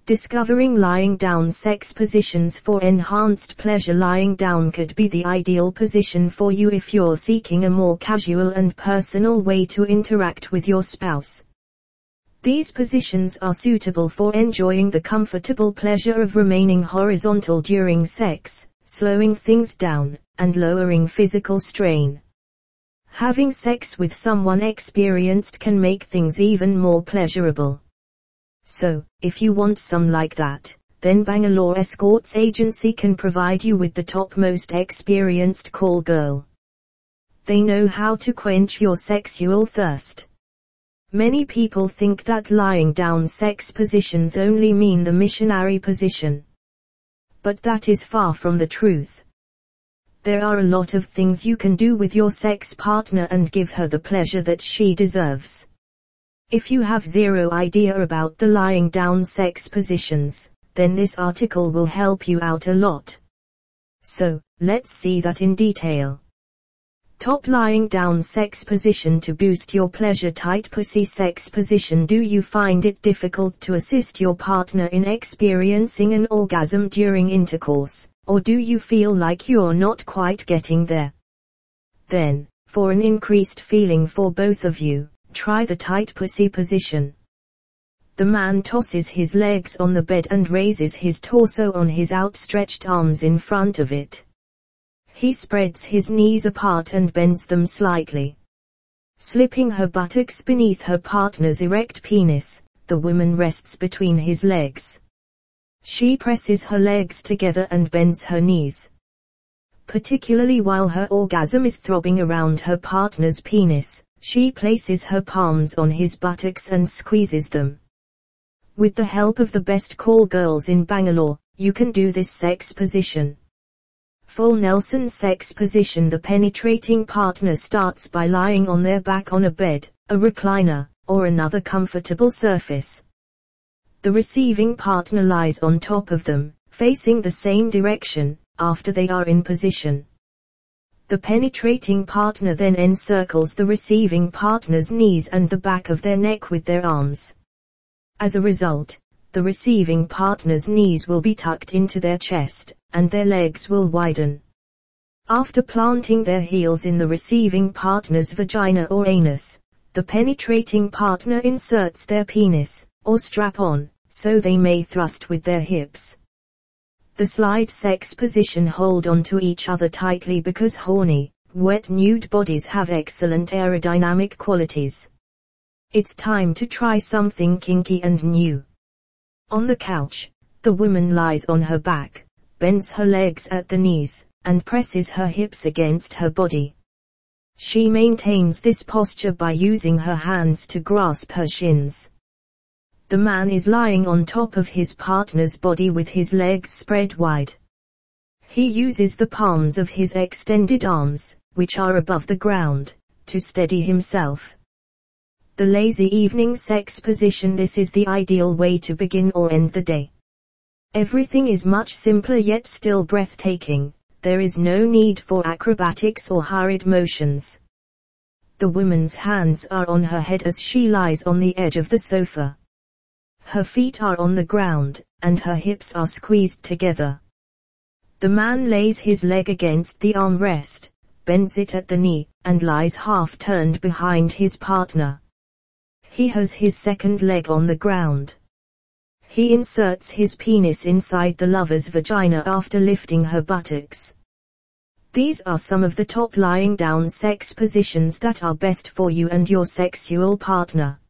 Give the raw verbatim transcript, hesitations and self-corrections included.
Discovering lying down sex positions for enhanced pleasure. Lying down could be the ideal position for you if you're seeking a more casual and personal way to interact with your spouse. These positions are suitable for enjoying the comfortable pleasure of remaining horizontal during sex, slowing things down, and lowering physical strain. Having sex with someone experienced can make things even more pleasurable. So, if you want some like that, then Bangalore Escorts Agency can provide you with the topmost experienced call girl. They know how to quench your sexual thirst. Many people think that lying down sex positions only mean the missionary position. But that is far from the truth. There are a lot of things you can do with your sex partner and give her the pleasure that she deserves. If you have zero idea about the lying down sex positions, then this article will help you out a lot. So, let's see that in detail. Top lying down sex position to boost your pleasure. Tight pussy sex position. Do you find it difficult to assist your partner in experiencing an orgasm during intercourse, or do you feel like you're not quite getting there? Then, for an increased feeling for both of you, try the tight pussy position. The man tosses his legs on the bed and raises his torso on his outstretched arms in front of it. He spreads his knees apart and bends them slightly. Slipping her buttocks beneath her partner's erect penis, the woman rests between his legs. She presses her legs together and bends her knees. Particularly while her orgasm is throbbing around her partner's penis, she places her palms on his buttocks and squeezes them. With the help of the best call girls in Bangalore, you can do this sex position. Full Nelson sex position. The penetrating partner starts by lying on their back on a bed, a recliner, or another comfortable surface. The receiving partner lies on top of them, facing the same direction, after they are in position. The penetrating partner then encircles the receiving partner's knees and the back of their neck with their arms. As a result, the receiving partner's knees will be tucked into their chest, and their legs will widen. After planting their heels in the receiving partner's vagina or anus, the penetrating partner inserts their penis, or strap-on, so they may thrust with their hips. The slide sex position. Hold on to each other tightly because horny, wet nude bodies have excellent aerodynamic qualities. It's time to try something kinky and new. On the couch, the woman lies on her back, bends her legs at the knees, and presses her hips against her body. She maintains this posture by using her hands to grasp her shins. The man is lying on top of his partner's body with his legs spread wide. He uses the palms of his extended arms, which are above the ground, to steady himself. The lazy evening sex position. This is the ideal way to begin or end the day. Everything is much simpler yet still breathtaking. There is no need for acrobatics or hurried motions. The woman's hands are on her head as she lies on the edge of the sofa. Her feet are on the ground, and her hips are squeezed together. The man lays his leg against the armrest, bends it at the knee, and lies half turned behind his partner. He has his second leg on the ground. He inserts his penis inside the lover's vagina after lifting her buttocks. These are some of the top lying down sex positions that are best for you and your sexual partner.